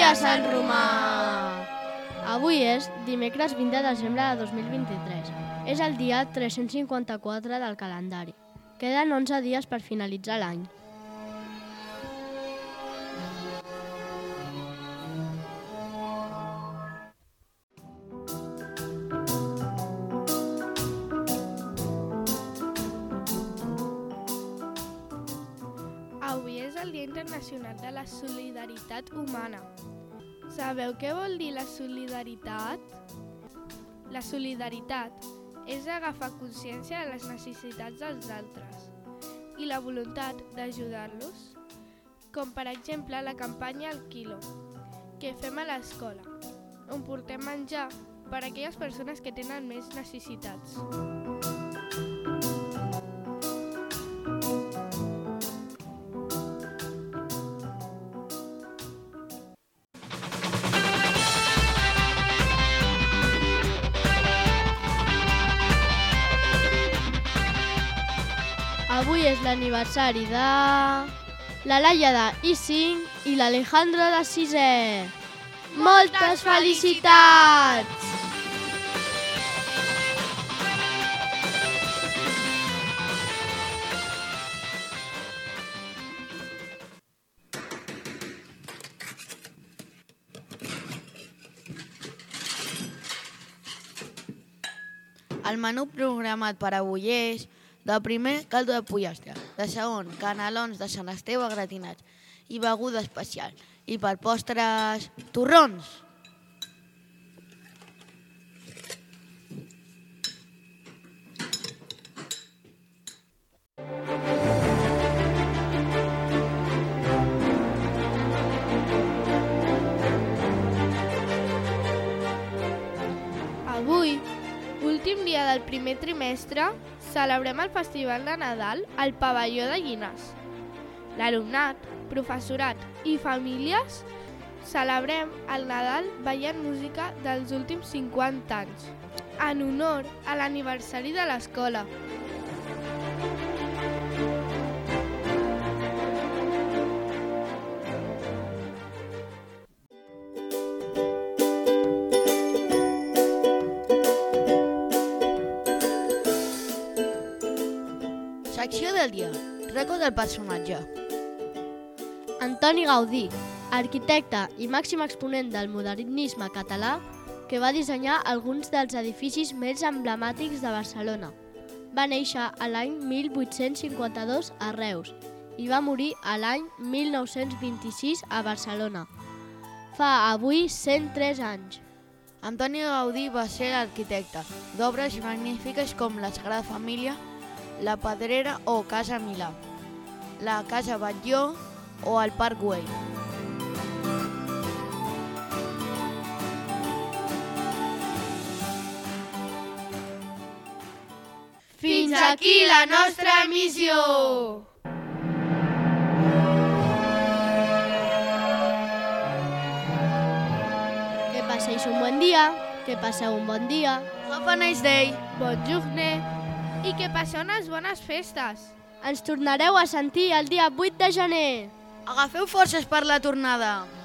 Dia Sant Romà! Avui és dimecres 20 de desembre de 2023. És el dia 354 del calendari. Queden 11 dies per finalitzar l'any. Avui és el Dia Internacional de la Solidaritat Humana. Sabeu què vol dir la solidaritat? La solidaritat és agafar consciència de les necessitats dels altres i la voluntat d'ajudar-los, com per exemple la campanya Al Quilo, que fem a l'escola, on portem menjar per a aquelles persones que tenen més necessitats. Avui és l'aniversari de la Laia de I5 i l'Alejandro de 6è. Moltes felicitats! El menú programat per avui és: de primer, caldo de pollastre; de segon, canelons de Sant Esteve gratinats i beguda especial; i per postres, torrons. Avui, últim dia del primer trimestre, celebrem el Festival de Nadal al Pavelló de Llinars. L'alumnat, professorat i famílies celebrem el Nadal ballant música dels últims 50 anys, en honor a l'aniversari de l'escola. Secció del dia. Record del personatge. Antoni Gaudí, arquitecte i màxim exponent del modernisme català, que va dissenyar alguns dels edificis més emblemàtics de Barcelona. Va néixer a l'any 1852 a Reus i va morir a l'any 1926 a Barcelona. Fa avui 103 anys. Antoni Gaudí va ser l'arquitecte d'obres magnífiques com la Sagrada Família, la Pedrera o Casa Milà, la Casa Batlló o el Parc Güell. Fins aquí la nostra emissió! Que passéis un bon dia, que passeu un bon dia. Have a nice day! Bon jorner i que passeu unes bones festes! Ens tornareu a sentir el dia 8 de gener. Agafeu forces per la tornada!